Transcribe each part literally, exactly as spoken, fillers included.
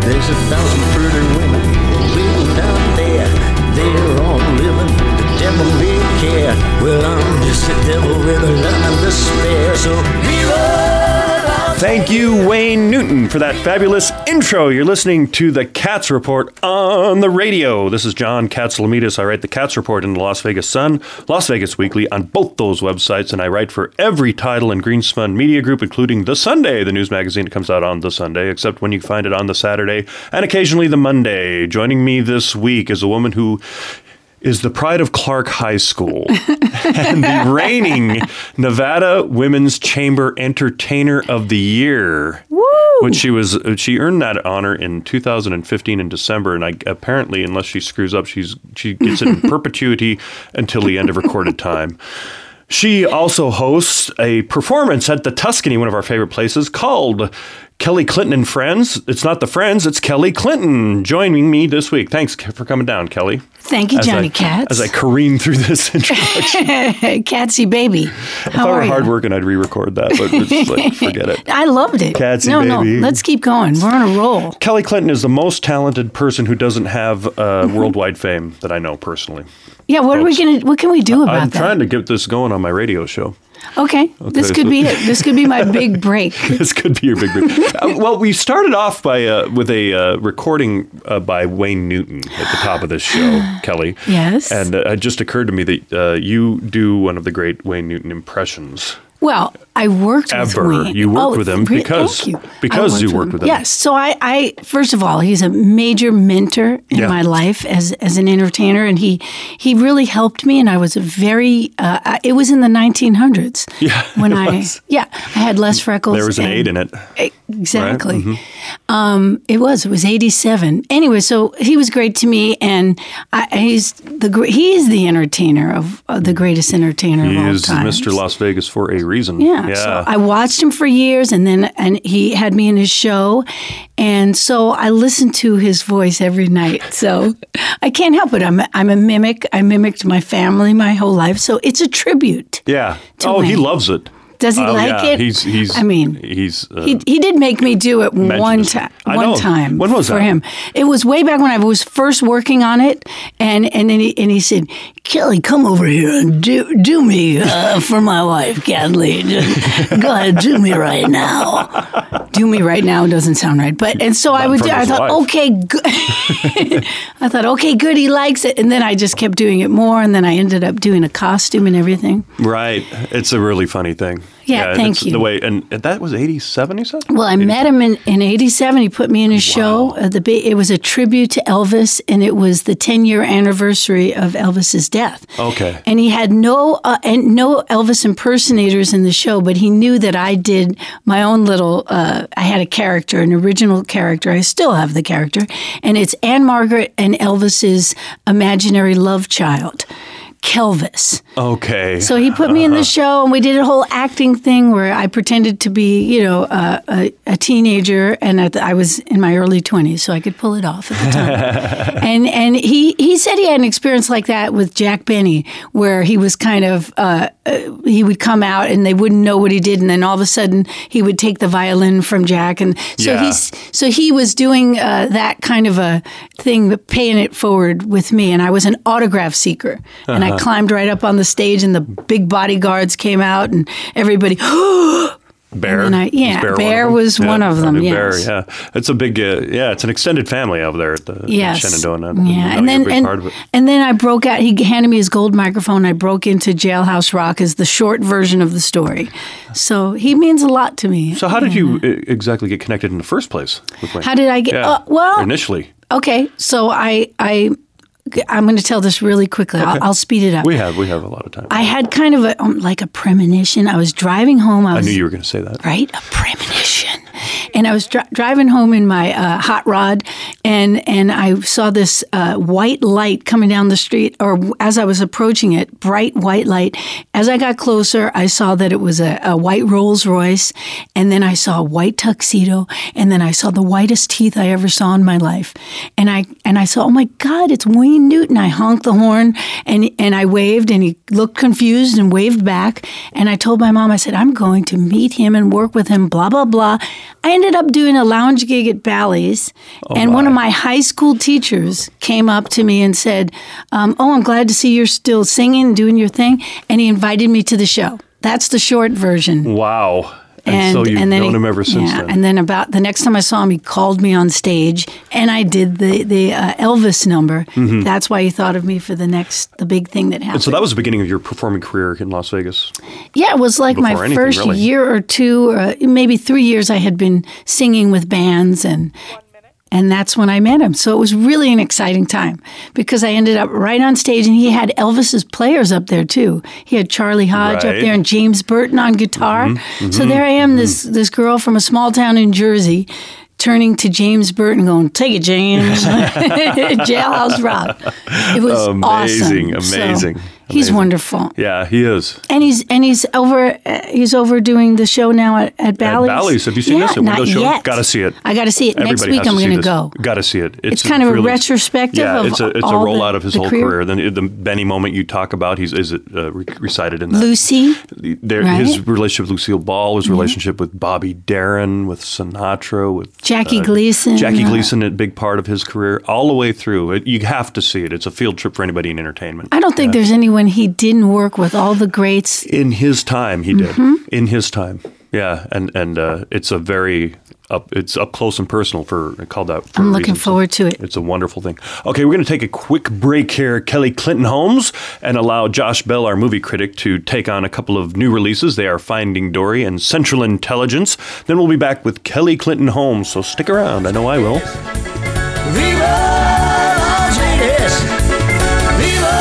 There's a thousand pretty women living down there. They're all living for the devil may care. Well, I'm just a devil with a love and despair. So viva! Thank you, Wayne Newton, for that fabulous intro. You're listening to the Cats Report on the radio. This is John Katsilometes. I write the Cats Report in the Las Vegas Sun, Las Vegas Weekly on both those websites, and I write for every title in Greenspun Media Group, including The Sunday, the news magazine that comes out on the Sunday, except when you find it on the Saturday and occasionally the Monday. Joining me this week is a woman who is the pride of Clark High School and the reigning Nevada Women's Chamber Entertainer of the Year. Woo! Which she was, she earned that honor in two thousand fifteen in December, and I, apparently, unless she screws up, she's she gets it in perpetuity until the end of recorded time. She also hosts a performance at the Tuscany, one of our favorite places, called Kelly Clinton and Friends. It's not the Friends, it's Kelly Clinton joining me this week. Thanks for coming down, Kelly. Thank you, as Johnny I, Katz. As I careen through this introduction. Catsy baby. How if How I were are hard you? working, I'd re-record that, but it's like, forget it. I loved it. Catsy no, baby. No, let's keep going. We're on a roll. Kelly Clinton is the most talented person who doesn't have uh, worldwide fame that I know personally. Yeah, what Folks, are we gonna? What can we do about I'm that? trying to get this going on my radio show. Okay, this Okay, could so- be it. This could be my big break. This could be your big break. uh, well, we started off by uh, with a uh, recording uh, by Wayne Newton at the top of this show, Kelly. Yes. And uh, it just occurred to me that uh, you do one of the great Wayne Newton impressions. Well, I worked Ever. with Wayne. You worked Oh, with him re- because- thank you. because I you worked with him. Yes. So I, I, first of all, he's a major mentor in Yeah. my life as as an entertainer, and he he really helped me. And I was a very. Uh, I- it was in the nineteen hundreds. Yeah, When it I was. yeah I had less freckles. There was an and- eight in it. Exactly. Right? Um, it was. It was eighty-seven. Anyway, so he was great to me, and I, he's the gr- he's the entertainer of uh, the greatest entertainer He of all is time. Mister Las Vegas for a reason. Yeah. Yeah. So I watched him for years, and then and he had me in his show, and so I listened to his voice every night. So I can't help it. I'm I'm a mimic. I mimicked my family my whole life, so it's a tribute. yeah. to Oh, he Wayne. loves it. Does he Oh, like yeah. it? He's he's. I mean, he's. Uh, He, he did make me do it Mentioned one this. time. I One know. time. When was for that? him? It was way back when I was first working on it, and and then he and he said, "Kelly, come over here and do do me uh, for my wife, Kathleen. Just go ahead, do me right now. Do me right now doesn't sound right, but and so I in would. front do of I his thought, wife. okay, good. I thought, okay, good. He likes it, and then I just kept doing it more, and then I ended up doing a costume and everything. Right. It's a really funny thing. Yeah, thank it's you. The way, and that was eighty-seven, you said? Well, I met him in, in eighty-seven. He put me in his show. Uh, the ba- It was a tribute to Elvis, and it was the ten-year anniversary of Elvis's death. Okay. And he had no uh, and no Elvis impersonators in the show, but he knew that I did my own little. Uh, I had a character, an original character. I still have the character, and it's Anne Margaret and Elvis's imaginary love child, Kelvis. Okay. So he put me in the show, and we did a whole acting thing where I pretended to be, you know, uh, a, a teenager, and at the, I was in my early twenties, so I could pull it off at the time. and and he, he said he had an experience like that with Jack Benny, where he was kind of uh, uh, he would come out and they wouldn't know what he did, and then all of a sudden he would take the violin from Jack, and so Yeah. he's so he was doing uh, that kind of a thing, paying it forward with me, and I was an autograph seeker, and I climbed right up on the stage, and the big bodyguards came out, and everybody. Bear. And then I- yeah, Was Bear one of them? was one of I them, knew yes. Bear, yeah. It's a big, uh, yeah, it's an extended family over there at the Yes. Shenandoah. Yeah, and then and, and then I broke out. He handed me his gold microphone. I broke into Jailhouse Rock as the short version of the story. So he means a lot to me. So how did you uh, exactly get connected in the first place with Wayne? How did I get? Yeah. Uh, well, initially. okay. So I I I'm going to tell this really quickly. I'll, I'll speed it up. We have we have a lot of time. I had kind of a um, like a premonition. I was driving home. I I was knew you were going to say that. right? A premonition. And I was dri- driving home in my uh, hot rod, and and I saw this uh, white light coming down the street, or as I was approaching it, bright white light. As I got closer, I saw that it was a, a white Rolls Royce, and then I saw a white tuxedo, and then I saw the whitest teeth I ever saw in my life. And I and I saw, oh my God, it's Wayne Newton. I honked the horn, and and I waved, and he looked confused and waved back. And I told my mom, I said, I'm going to meet him and work with him, blah, blah, blah. I ended up doing a lounge gig at Bally's, Oh, and my. one of my high school teachers came up to me and said, um, "Oh, I'm glad to see you're still singing and doing your thing," and he invited me to the show. That's the short version. Wow. And, so you've then known he- him ever since yeah, then. And then about the next time I saw him, he called me on stage, and I did the the uh, Elvis number. That's why he thought of me for the next the big thing that happened. And so that was the beginning of your performing career in Las Vegas. Yeah, it was like Before my anything, first really. year or two, or maybe three years. I had been singing with bands, and and that's when I met him. So it was really an exciting time because I ended up right on stage, and he had Elvis's players up there too. He had Charlie Hodge Right. up there and James Burton on guitar. So there I am, this this girl from a small town in Jersey, turning to James Burton, going, "Take it, James." Jailhouse Rock. It was Amazing, awesome. amazing, So he's amazing. wonderful. Yeah, he is. And he's and he's over uh, he's over doing the show now at, at Bally's. At Bally's. Have you seen yeah, this? A window not show? yet. Gotta see it. I got to see it. Next Everybody week has I'm to see going to this. go. Got to see it. It's kind of a really- retrospective Yeah, of it's a it's a all rollout the- of his the whole career. career. Then the Benny moment you talk about, he's is it uh, re- recited in that. Lucy. There, right? His relationship with Lucille Ball, his relationship with Bobby Darin, with Sinatra, with Jackie uh, Gleason. Jackie uh, Gleason, a big part of his career, all the way through. It, you have to see it. It's a field trip for anybody in entertainment. I don't think there's anyone he didn't work with. All the greats. In his time, he did. Mm-hmm. In his time, yeah, and and uh, it's a very up. It's up close and personal for called out. For I'm a looking reason. So forward to it. It's a wonderful thing. Okay, we're going to take a quick break here, Kelly Clinton Holmes, and allow Josh Bell, our movie critic, to take on a couple of new releases. They are Finding Dory and Central Intelligence. Then we'll be back with Kelly Clinton Holmes. So stick around. I know I will. Viva Las Vegas! Viva!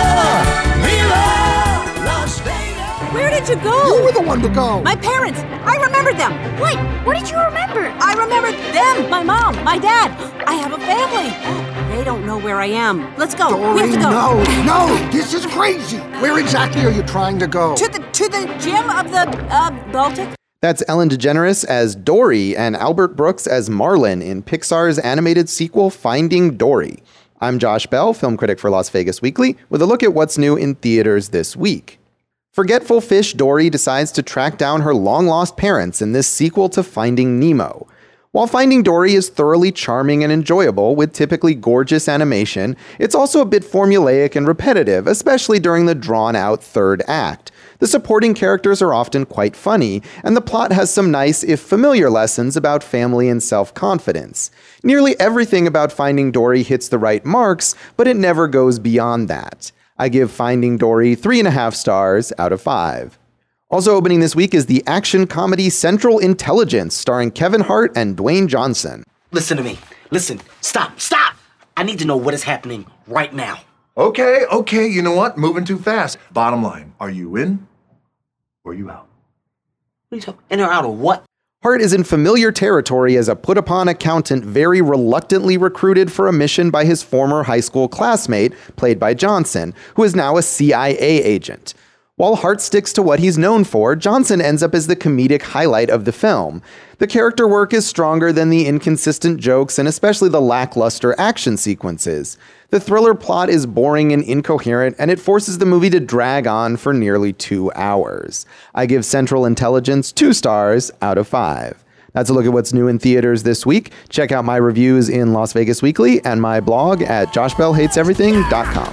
Viva Las Vegas! Where did you go? You were the one to go. My parents. I remembered them. What? What did you remember? I remembered them. My mom. My dad. I have a family. They don't know where I am. Let's go. we Dory, have to go. no, no, this is crazy. Where exactly are you trying to go? To the to the gym of the uh, Baltic. That's Ellen DeGeneres as Dory and Albert Brooks as Marlin in Pixar's animated sequel Finding Dory. I'm Josh Bell, film critic for Las Vegas Weekly, with a look at what's new in theaters this week. Forgetful fish Dory decides to track down her long-lost parents in this sequel to Finding Nemo. While Finding Dory is thoroughly charming and enjoyable with typically gorgeous animation, it's also a bit formulaic and repetitive, especially during the drawn-out third act. The supporting characters are often quite funny, and the plot has some nice, if familiar, lessons about family and self-confidence. Nearly everything about Finding Dory hits the right marks, but it never goes beyond that. I give Finding Dory three and a half stars out of five. Also opening this week is the action comedy Central Intelligence, starring Kevin Hart and Dwayne Johnson. Listen to me. Listen. Stop. Stop. I need to know what is happening right now. Okay, okay, you know what? Moving too fast. Bottom line, are you in or are you out? What are you talking? In or out of what? Hart is in familiar territory as a put-upon accountant very reluctantly recruited for a mission by his former high school classmate, played by Johnson, who is now a C I A agent. While Hart sticks to what he's known for, Johnson ends up as the comedic highlight of the film. The character work is stronger than the inconsistent jokes and especially the lackluster action sequences. The thriller plot is boring and incoherent, and it forces the movie to drag on for nearly two hours. I give Central Intelligence two stars out of five. That's a look at what's new in theaters this week. Check out my reviews in Las Vegas Weekly and my blog at josh bell hates everything dot com.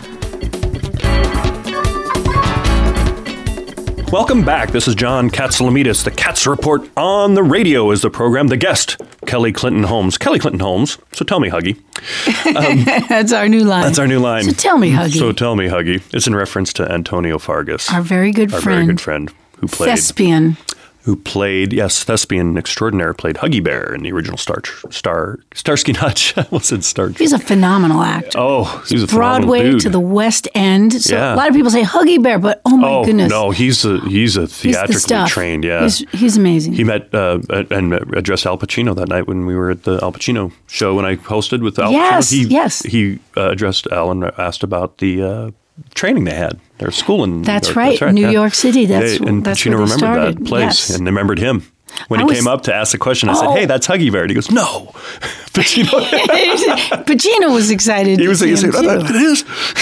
Welcome back. This is John Katsalamidis. The Cats Report on the Radio is the program. The guest, Kelly Clinton Holmes. Kelly Clinton Holmes. So tell me, Huggy. That's our new line. That's our new line. So tell me, Huggy. So tell me, Huggy. It's in reference to Antonio Fargas. Our very good our friend. very good friend who played Thespian. who played, yes, Thespian Extraordinaire, played Huggy Bear in the original Star, Star Starsky and Hutch. I almost said Star He's a phenomenal actor. Oh, he's a phenomenal Broadway dude. to the West End. So Yeah. a lot of people say Huggy Bear, but oh my oh, goodness. no, he's a, he's a He's the theatrically stuff. trained, yeah. He's, he's amazing. He met uh, and addressed Al Pacino that night when we were at the Al Pacino show when I hosted with Al Yes, Pacino. He, yes. He uh, addressed Al and asked about the uh, training they had, their school in That's or- right, New yeah. York City. That's- yeah, and that's Pacino where they remembered started. that place Yes. and remembered him. When I he was- came up to ask the question, I said, Oh. "Hey, that's Huggy Bear." And he goes, "No." Pacino. Pacino was excited. he to was see like, him "That too. it is."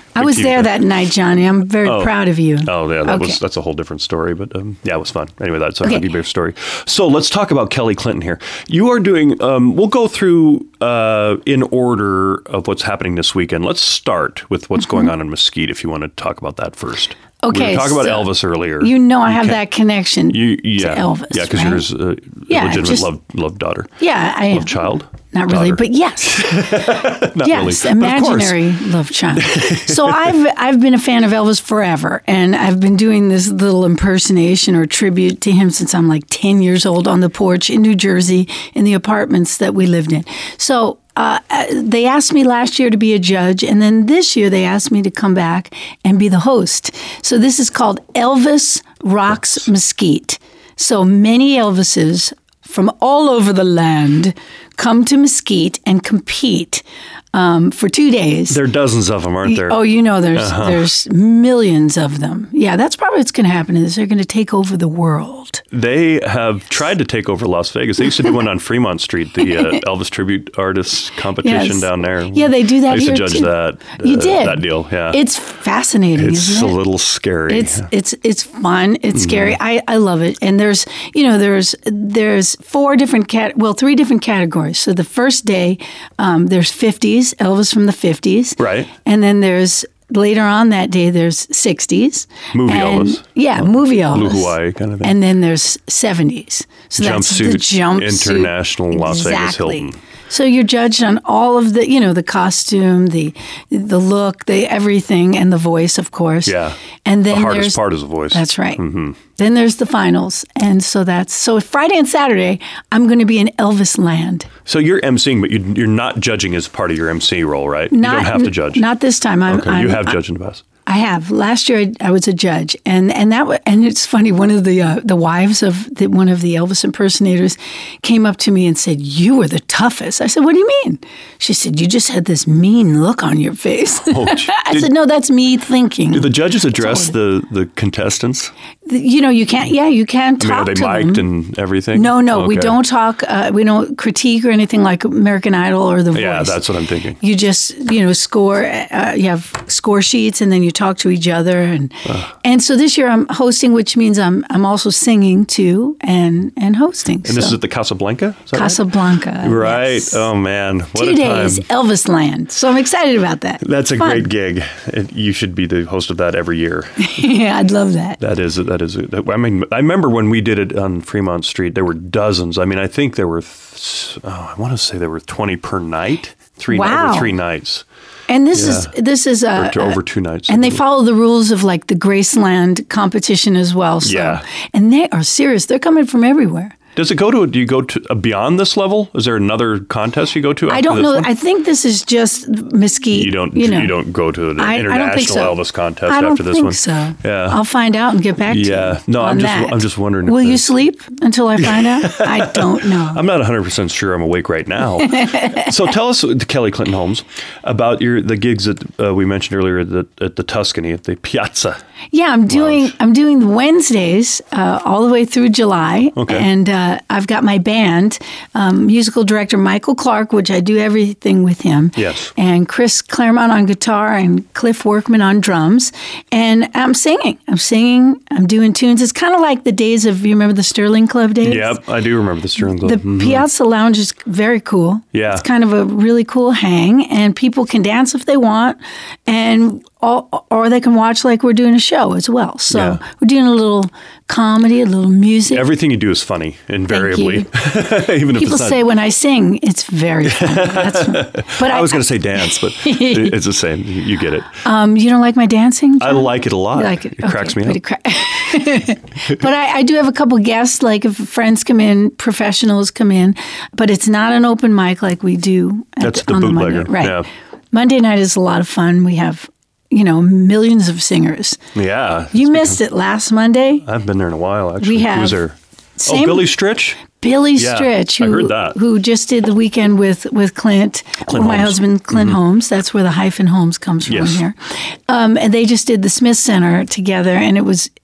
I was T V there show. that night, Johnny. I'm very Oh. proud of you. Oh yeah, that Okay. was that's a whole different story, but um, yeah, it was fun. Anyway, that's a Okay. Huggy Bear story. So let's talk about Kelly Clinton here. You are doing. Um, we'll go through uh, in order of what's happening this weekend. Let's start with what's going on in Mesquite. If you want to talk about that first. We Okay, were talking about so Elvis earlier. You know I have can't- that connection You, yeah, to Elvis. yeah, because right? you're his uh, Yeah, legitimate just- love love daughter, Yeah, I am. love child. Not really, Daughter. but yes. Not yes, really. But of course. imaginary love child. So I've I've been a fan of Elvis forever, and I've been doing this little impersonation or tribute to him since I'm like ten years old on the porch in New Jersey in the apartments that we lived in. So uh, they asked me last year to be a judge, and then this year they asked me to come back and be the host. So this is called Elvis Rocks Mesquite. So many Elvises from all over the land come to Mesquite and compete um, for two days. There are dozens of them, aren't there? Oh, you know, there's Uh-huh. there's millions of them. Yeah, that's probably what's going to happen is they're going to take over the world. They have tried to take over Las Vegas. They used to do one on Fremont Street, the uh, Elvis tribute artists competition Yes. down there. Yeah, they do that I used here to judge too. that. You uh, did that deal. Yeah, It's fascinating. it's isn't a it? little scary. It's it's it's fun. It's Mm-hmm. scary. I, I love it. And there's you know there's there's four different cat well three different categories. So the first day um, there's fifties Elvis from the fifties, Right. And then there's later on that day there's sixties Movie and- Elvis. Yeah, movie Elvis. Blue Hawaii kind of thing. And then there's seventies. So that's the Jumpsuit, jumpsuit International Las Vegas Exactly. Hilton. So you're judged on all of the, you know, the costume, the the look, the everything, and the voice, of course. Yeah. And then the hardest there's, part is the voice. That's right. Mm-hmm. Then there's the finals, and so that's so Friday and Saturday. I'm going to be in Elvis land. So you're emceeing, but you, you're not judging as part of your M C role, right? Not, you don't have to judge. Not this time. I'm, okay, I'm, you have I- judged in the past. I have. Last year, I, I was a judge, and and that wa- and it's funny. One of the uh, the wives of the, one of the Elvis impersonators came up to me and said, "You were the toughest." I said, "What do you mean?" She said, "You just had this mean look on your face." Oh, I did- said, "No, that's me thinking." Do the judges address all the, the contestants? You know, you can't. Yeah, you can't I mean, talk are they to mic'd them. and everything? No, no, we Okay. don't talk. Uh, we don't critique or anything like American Idol or The Voice. Yeah, that's what I'm thinking. You just, you know, score. Uh, you have score sheets, and then you talk to each other, and and so this year I'm hosting, which means I'm I'm also singing too, and and hosting. And this so. is at the Casablanca? Is that right? Casablanca. Right. yes. Oh, man. What Two a days, time. Elvis Land. So I'm excited about that. That's a Fun. great gig. It, you should be the host of that every year. Yeah, I'd love that. That is, that is, I mean, I remember when we did it on Fremont Street, there were dozens. I mean, I think there were, th- oh, I want to say there were twenty per night, three, Wow. over three nights. And this Yeah. is this is uh, Or to- over two nights. and they follow the rules of like the Graceland competition as well. So. Yeah. And they are serious. They're coming from everywhere. Does it go to, do you go to uh, beyond this level? Is there another contest you go to? I after don't this know. one? I think this is just Mesquite. You don't, You you, know. don't go to an I- I don't international think so. Elvis contest I don't after this think one. so. Yeah. I'll find out and get back to you. Yeah. No, on I'm just, that. I'm just wondering. if Will you the- sleep until I find out? I don't know. I'm not one hundred percent sure I'm awake right now. So tell us, Kelly Clinton Holmes, about your the gigs that uh, we mentioned earlier at the, at the Tuscany, at the Piazza. Yeah, I'm doing I'm doing Wednesdays uh, all the way through July, Okay. and uh, I've got my band, um, musical director Michael Clark, which I do everything with him. Yes. And Chris Claremont on guitar and Cliff Workman on drums, and I'm singing. I'm singing. I'm doing tunes. It's kind of like the days of you remember the Sterling Club days. Yep, I do remember the Sterling Club. The Mhm. Piazza Lounge is very cool. Yeah. It's kind of a really cool hang, and people can dance if they want, and all, or they can watch like we're doing a show as well. So Yeah. we're doing a little comedy, a little music. Everything you do is funny, invariably. Even if People it's not. say when I sing, it's very funny. That's, but I was going to say dance, but it- it's the same. You you get it. Um, you don't like my dancing? I John? like it a lot. You like it? It cracks Okay, me but up. it cra- but I, I do have a couple guests, like if friends come in, professionals come in, but it's not an open mic like we do. At That's the on bootlegger, Monday. Right. yeah. Monday night is a lot of fun. We have, you know, millions of singers. Yeah. You missed it last Monday. I've been there in a while, actually. We have Who's there? same- oh, Billy Stritch? Billy Yeah, Stritch, I who, heard that. who just did the weekend with, with Clint, Clint my Holmes. husband, Clint Holmes. That's where the hyphen Holmes comes from Yes. here. Um, and they just did the Smith Center together, and it was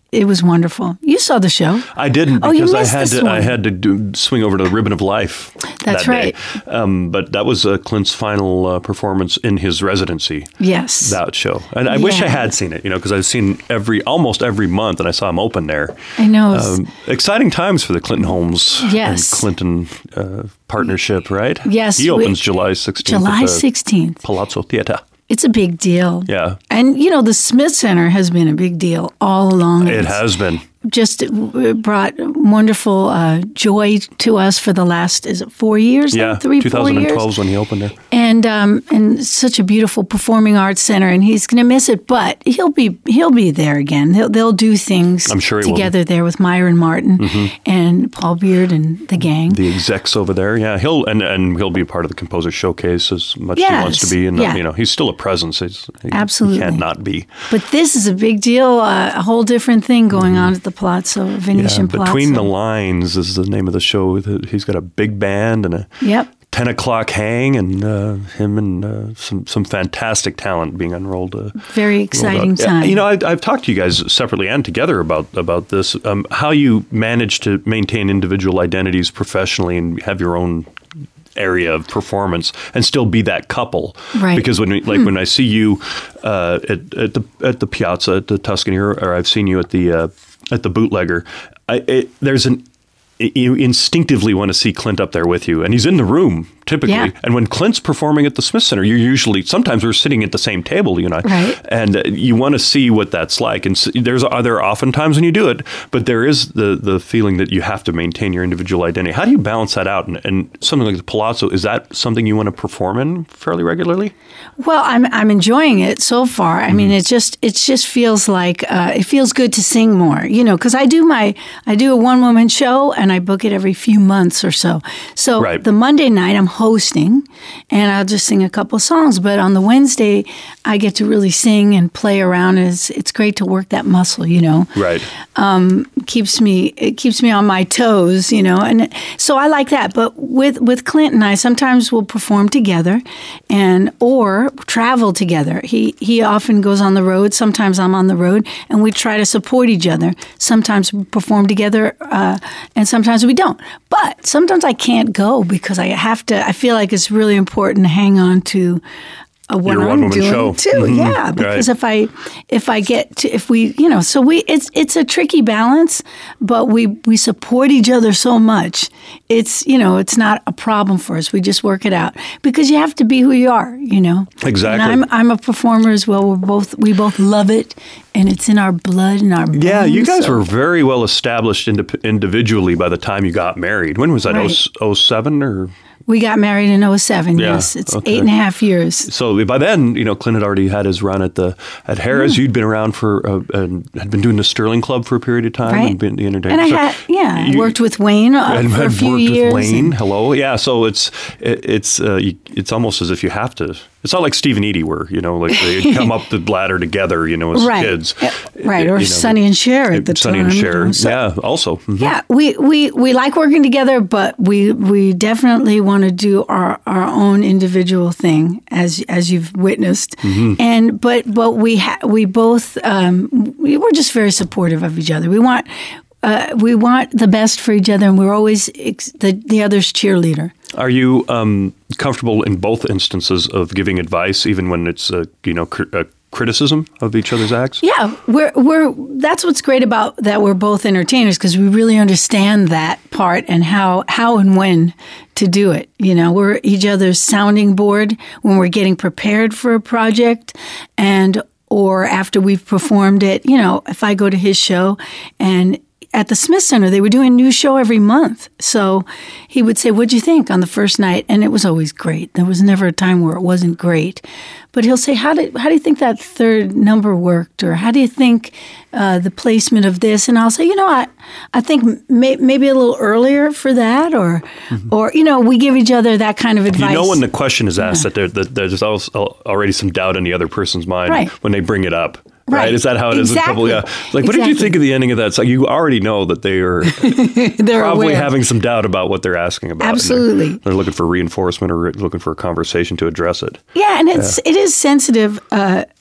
it was wonderful. You saw the show. I didn't Oh, you because I missed had this to. one. I had to do, swing over to the Ribbon of Life. That's that right. Day. Um, but that was uh, Clint's final uh, performance in his residency. Yes. That show, and I wish I Yeah. had seen it. You know, because I've seen every almost every month, and I saw him open there. I know. It's- Um, exciting times for the Clinton Holmes Yes. and Clinton uh, partnership, right? Yes, He opens we- July sixteenth. July at the sixteenth. Palazzo Theater. It's a big deal. Yeah. And, you know, the Smith Center has been a big deal all along. It It's has been. Just uh, brought wonderful uh, joy to us for the last, is it four years? now? Yeah, Three, four twenty twelve years? is when he opened there. And um, and such a beautiful performing arts center, and he's going to miss it, but he'll be he'll be there again. They'll they'll do things I'm sure he will. together there with Myron Martin Mhm. and Paul Beard and the gang. The execs over there, yeah, he'll and, and he'll be part of the composer showcase as much as he wants to Yes, be, and yeah. you know he's still a presence. He's, he, Absolutely. he can't not be. But this is a big deal, uh, a whole different thing going on at the Palazzo, Venetian Mm-hmm. Yeah, Palazzo. Between the Lines is the name of the show. He's got a big band and a Yep. ten o'clock hang, and uh, him and uh, some some fantastic talent being unrolled. Uh, Very exciting rolled out. time. Yeah, you know, I, I've talked to you guys separately and together about about this. Um, how you manage to maintain individual identities professionally and have your own area of performance and still be that couple. Right. Because when we, like Hmm. when I see you uh, at at the at the Piazza at the Tuscany, or, or I've seen you at the uh, at the Bootlegger, I, it, there's an you instinctively want to see Clint up there with you, and he's in the room typically. Yeah. And when Clint's performing at the Smith Center, you're usually sometimes we're sitting at the same table, you and I, Right. and uh, you want to see what that's like. And s there's are there often times when you do it, but there is the the feeling that you have to maintain your individual identity. How do you balance that out? And, and something like the Palazzo, is that something you want to perform in fairly regularly? Well, I'm I'm enjoying it so far. I mean, Mm-hmm. it just it just feels like uh, it feels good to sing more, you know, because I do my I do a one woman show and I book it every few months or so. So Right. the Monday night I'm hosting, and I'll just sing a couple of songs. But on the Wednesday, I get to really sing and play around. And it's it's great to work that muscle, you know. Right. Um, keeps me it keeps me on my toes, you know, and so I like that. But with with Clint and I, sometimes we'll perform together, and or travel together. He he often goes on the road. Sometimes I'm on the road, and we try to support each other. Sometimes we perform together, uh, and sometimes we don't. But sometimes I can't go because I have to. I feel like it's really important to hang on to. Uh, what Your I'm one-woman doing show. too, Mhm. yeah. Because Right. if I if I get to, if we you know so we it's it's a tricky balance, but we we support each other so much. It's you know it's not a problem for us. We just work it out because you have to be who you are. You know Exactly. And I'm I'm a performer as well. We're both we both love it, and it's in our blood and our Yeah, bones, you guys so- were very well established indi- individually by the time you got married. When was that? Right. oh seven or? We got married in oh seven. Yeah, Yes, it's okay. eight and a half years. So by then, you know, Clint had already had his run at the at Harrah's. You'd been around for uh, and had been doing the Sterling Club for a period of time Right. and been the entertainer. And I So had yeah, I you- worked with Wayne uh, and for a had few worked years. with Wayne. and- Hello, yeah. So it's it, it's uh, you, it's almost as if you have to. It's not like Steve and Edie were, you know, like they'd come up the ladder together, you know, as Right. kids. Uh, right, You or know, Sonny and Cher at the Sonny time. and you Cher, know, so- yeah. Also, mhm. Yeah, we, we, we like working together, but we we definitely want to do our, our own individual thing, as as you've witnessed. Mhm. And but but we ha- we both um, we, we're just very supportive of each other. We want uh, we want the best for each other, and we're always ex- the the other's cheerleader. Are you um, comfortable in both instances of giving advice, even when it's uh, you know cr- uh, criticism of each other's acts? Yeah, we're we're that's what's great about that we're both entertainers because we really understand that part and how how and when to do it. You know, we're each other's sounding board when we're getting prepared for a project and or after we've performed it. You know, if I go to his show and at the Smith Center, they were doing a new show every month. So he would say, "What'd you think on the first night?" And it was always great. There was never a time where it wasn't great. But he'll say, "How did how do you think that third number worked?" Or "How do you think uh, the placement of this?" And I'll say, "You know, I I think may, maybe a little earlier for that." Or or you know, we give each other that kind of advice. You know when the question is asked that, there, that there's also already some doubt in the other person's mind Right. when they bring it up. Right. Right. Is that how it is? Exactly. In trouble? Yeah. Like, what did you Exactly. think of the ending of that? It's like you already know that they are They're probably aware. having some doubt about what they're asking about. and they're- Absolutely. They're, looking for reinforcement or looking for a conversation to address it. Yeah, and it's it is sensitive. Uh,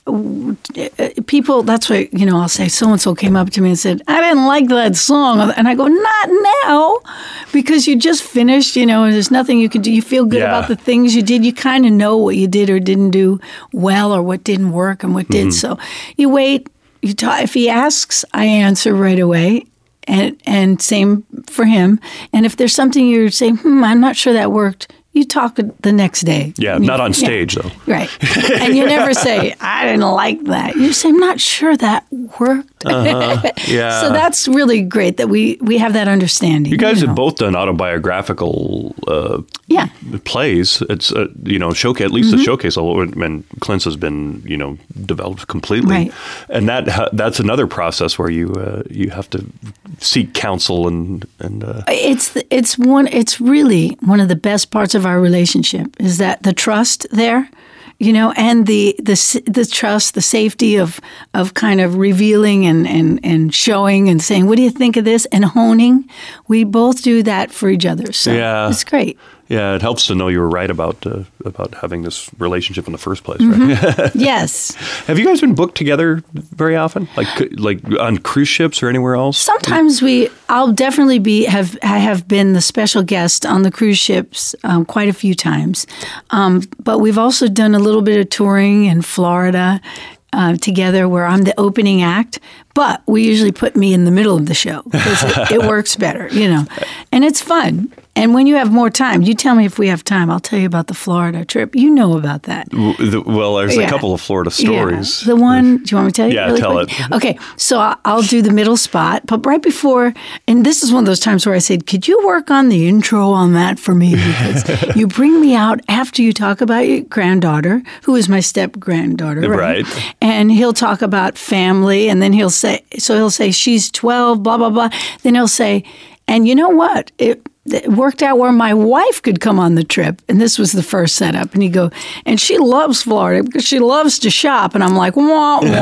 people, that's what, you know, I'll say, so-and-so came up to me and said, I didn't like that song. And I go, not now, because you just finished, you know, and there's nothing you can do. You feel good Yeah. about the things you did. You kind of know what you did or didn't do well or what didn't work and what did. So you wait, you talk. If he asks, I answer right away. And and same for him. And if there's something you're saying, hmm, I'm not sure that worked, you talk the next day. Yeah, You- not on yeah. stage, though. Right. And you never say, I didn't like that. You say, I'm not sure that worked. Uh-huh. Yeah. So that's really great that we, we have that understanding. You guys know. have both done autobiographical uh, Yeah. plays. It's, uh, you know, showcase, at least Mm-hmm. the showcase level, and Clint's has been, you know, developed completely. Right. And that ha- that's another process where you uh, you have to seek counsel and, and uh, It's the, it's one it's really one of the best parts of our relationship is that the trust there, you know, and the the s- the trust, the safety of of kind of revealing and and and showing and saying, what do you think of this, and honing. We both do that for each other, so Yeah. it's great. yeah, it helps to know you were right about uh, about having this relationship in the first place, Mm-hmm. right? Yes. Have you guys been booked together very often, like like on cruise ships or anywhere else? Sometimes we, I'll definitely be have I have been the special guest on the cruise ships um, quite a few times, um, but we've also done a little bit of touring in Florida uh, together, where I'm the opening act. But we usually put me in the middle of the show because it, it works better, you know, and it's fun. And when you have more time, you tell me if we have time. I'll tell you about the Florida trip. You know about that. W- the- Well, there's a Yeah. couple of Florida stories. Yeah. The one, do you want me to tell you? Yeah, really tell quick? it. Okay, so I'll, I'll do the middle spot, but right before, and this is one of those times where I said, could you work on the intro on that for me? Because you bring me out after you talk about your granddaughter, who is my step granddaughter, right? Right. And he'll talk about family, and then he'll say, so he'll say, she's twelve, blah, blah, blah. Then he'll say, and you know what? It, it worked out where my wife could come on the trip. And this was the first setup. And he'd go, and she loves Florida because she loves to shop. And I'm like, wah, wah,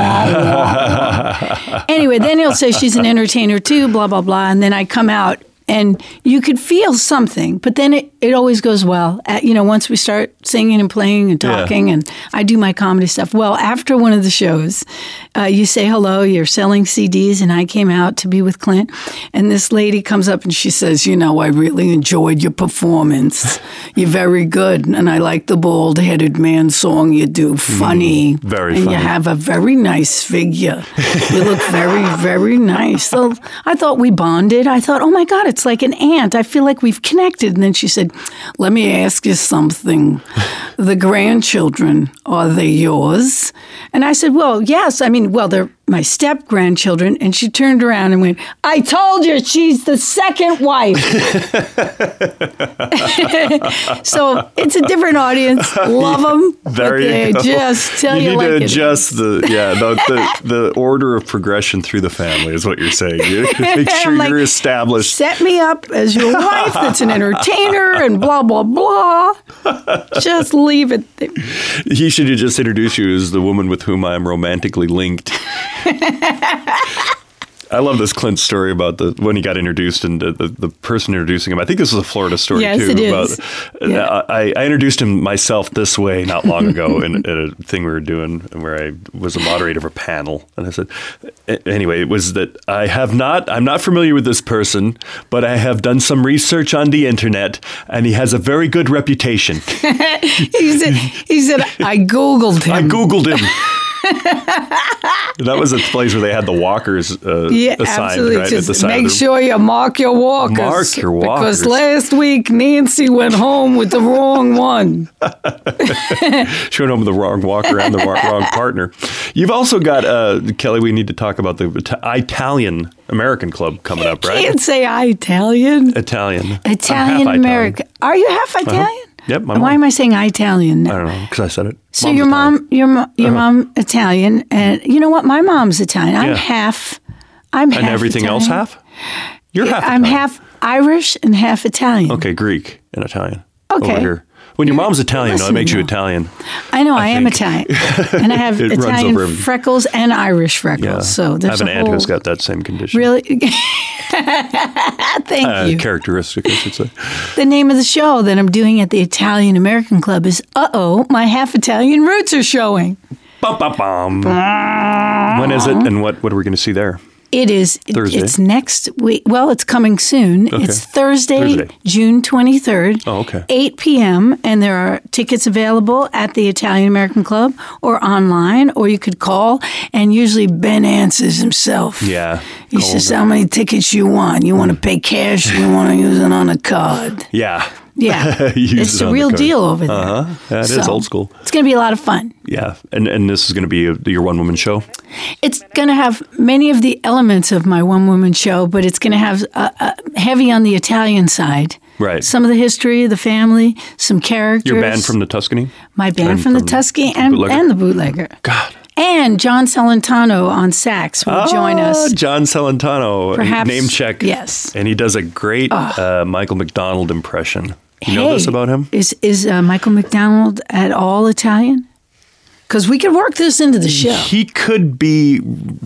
wah. Anyway, then he'll say she's an entertainer too, blah, blah, blah. And then I come out and you could feel something, but then it, it always goes well. At, you know, once we start singing and playing and talking, Yeah. and I do my comedy stuff. Well, after one of the shows, uh, you say hello, you're selling C Ds, and I came out to be with Clint, and this lady comes up and she says, you know, I really enjoyed your performance. You're very good, and I like the bald-headed man song you do. Funny. Mm, very and funny. you have a very nice figure. You look very, very nice. So I thought we bonded. I thought, oh my God, it's like an aunt. I feel like we've connected. And then she said, let me ask you something. The grandchildren, are they yours? And I said, well, yes. I mean, well, they're my step-grandchildren. And she turned around and went, I told you, she's the second wife. So it's a different audience. Love them. There you they go. just tell you, you need like to it adjust is. the yeah the, the the order of progression through the family is what you're saying. You make sure I'm like, you're established. Set me up as your wife that's an entertainer and blah, blah, blah. Just leave it there. He should have just introduced you as the woman with whom I am romantically linked. I love this Clint story about the when he got introduced and the, the, the person introducing him. I think this is a Florida story Yes, too. it about, is. Yeah. I, I introduced him myself this way not long ago in, in a thing we were doing where I was a moderator of a panel, and I said, anyway, it was that I have not, I'm not familiar with this person, but I have done some research on the internet, and he has a very good reputation. He said, he said, I Googled him. I Googled him. That was a place where they had the walkers uh, Yeah, assigned, absolutely. right? Just at the side make of the, sure you mark your walkers. Mark your walkers. Because last week Nancy went home with the wrong one. She went home with the wrong walker and the wrong, wrong partner. You've also got, uh, Kelly, we need to talk about the Ita- Italian American Club coming up, right? Can't say I Italian. Italian. I'm Italian half American. Are you half Italian? Yep, my Why mom. am I saying Italian? I don't know, because I said it. So Mom's your Italian. mom, your mo- your mom Italian, and you know what? My mom's Italian. I'm Yeah. half. I'm half. And everything Italian. else half? You're half I'm Italian. half Irish and half Italian. Okay, Greek and Italian. Okay. Over here. When your mom's Italian, though, it Listen, makes you no. Italian. I know I, am think. Italian, and I have It runs Italian over everything. freckles and Irish freckles. Yeah. So I there's have an a aunt whole, who's got that same condition. really. Thank Uh, you. characteristic, I should say. The name of the show that I'm doing at the Italian American Club is "Uh Oh, My Half Italian Roots Are Showing." Bum, bum, bum. When is it, and what, what are we going to see there? It is. Thursday. It's next week. Well, it's coming soon. Okay. It's Thursday, Thursday. June twenty-third. Oh, okay. eight p.m. And there are tickets available at the Italian American Club or online, or you could call. And usually Ben answers himself. Yeah. He says, "How many tickets you want? You want to pay cash? Or you want to use it on a card?" Yeah. Yeah, Use it's it the on the real card. deal over there. Uh-huh. Yeah, it is So, old school. It's going to be a lot of fun. Yeah. And and this is going to be a, your one-woman show? It's going to have many of the elements of my one-woman show, but it's going to have uh, uh, heavy on the Italian side. Right. Some of the history of the family, some characters. Your band from the Tuscany? My band and from, from the Tuscany and, Bootlegger? and the Bootlegger. God. And John Celentano on sax will join Ah, us. John Celentano. Perhaps- Name check. yes. And he does a great uh, Michael McDonald impression. You know Hey, this about him? Is is uh, Michael McDonald at all Italian? Because we could work this into the show. He could be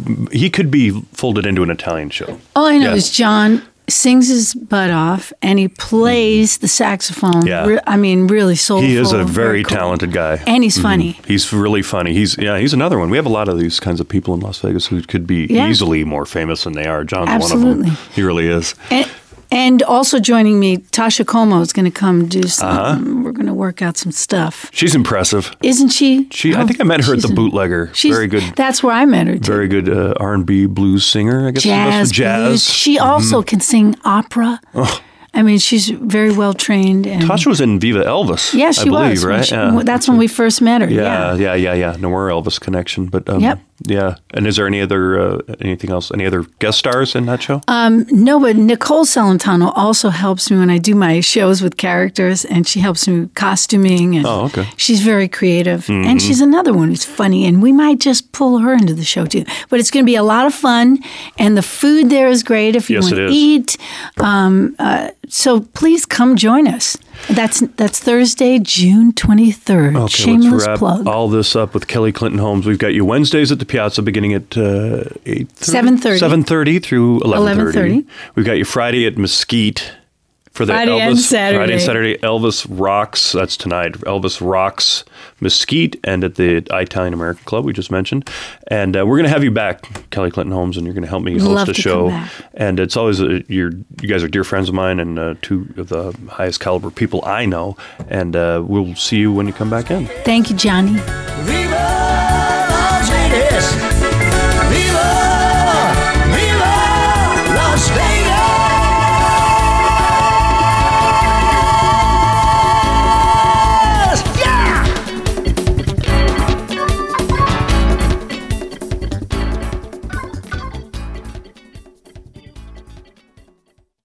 he could be folded into an Italian show. All I know Yeah. is John sings his butt off and he plays the saxophone. Yeah. Re- I mean, really soulful. He is a very cool. talented guy. And he's funny. He's really funny. He's yeah, he's another one. We have a lot of these kinds of people in Las Vegas who could be Yeah. easily more famous than they are. John's Absolutely. one of them. He really is. And, and also joining me, Tasha Como is going to come do some. Uh-huh. We're going to work out some stuff. She's impressive. Isn't she? She, I Oh, think I met her at she's the a- Bootlegger. She's, Very good. That's where I met her. Too. Very good uh, R and B blues singer. I guess Jazz, jazz. Mm-hmm. blues. She also can sing opera. I mean, she's very well trained. And Tasha was in Viva Elvis. yeah, she I believe, was. when right? she- yeah. That's when we first met her. Yeah, Yeah. yeah, yeah, yeah. No more Elvis connection, but um, Yep. yeah. And is there any other uh, anything else? Any other guest stars in that show? Um, no, but Nicole Celentano also helps me when I do my shows with characters, and she helps me with costuming. And Oh, okay. She's very creative, and she's another one who's funny, and we might just pull her into the show too. But it's going to be a lot of fun, and the food there is great if you Yes, want it to is. eat. Um, uh, so please come join us. That's that's Thursday, June twenty-third. Okay, Shameless let's wrap plug. all this up with Kelly Clinton Holmes. We've got you Wednesdays at the Piazza beginning at uh, eight seven thirty. seven thirty through eleven thirty. eleven thirty. We've got you Friday at Mesquite for the Friday Elvis and Saturday. Friday and Saturday Elvis Rocks. That's tonight. Elvis Rocks Mesquite and at the Italian American Club we just mentioned. And uh, we're going to have you back, Kelly Clinton Holmes, and you're going to help me host Love a to show. come back. And it's always a, you're you guys are dear friends of mine and uh, two of the highest caliber people I know. And uh, we'll see you when you come back in. Thank you, Johnny. Viva Las Vegas!